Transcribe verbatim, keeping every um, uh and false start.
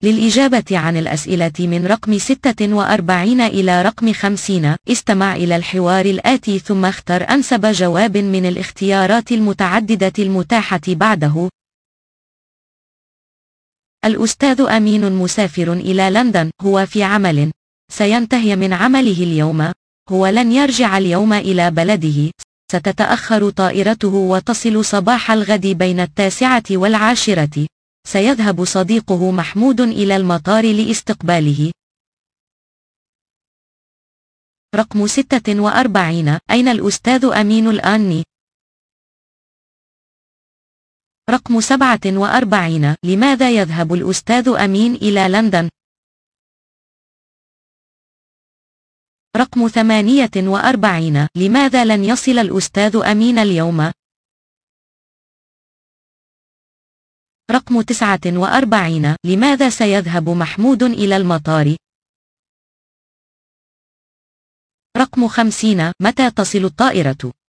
للإجابة عن الأسئلة من رقم ستة وأربعين إلى رقم خمسين، استمع إلى الحوار الآتي ثم اختر أنسب جواب من الاختيارات المتعددة المتاحة بعده. الأستاذ أمين مسافر إلى لندن، هو في عمل، سينتهي من عمله اليوم، هو لن يرجع اليوم إلى بلده، ستتأخر طائرته وتصل صباح الغد بين التاسعة والعاشرة، سيذهب صديقه محمود إلى المطار لاستقباله. رقم ستة وأربعين، أين الأستاذ أمين الآن؟ رقم سبعة وأربعين، لماذا يذهب الأستاذ أمين إلى لندن؟ رقم ثمانية وأربعين، لماذا لن يصل الأستاذ أمين اليوم؟ رقم تسعة وأربعين، لماذا سيذهب محمود إلى المطار؟ رقم خمسين، متى تصل الطائرة؟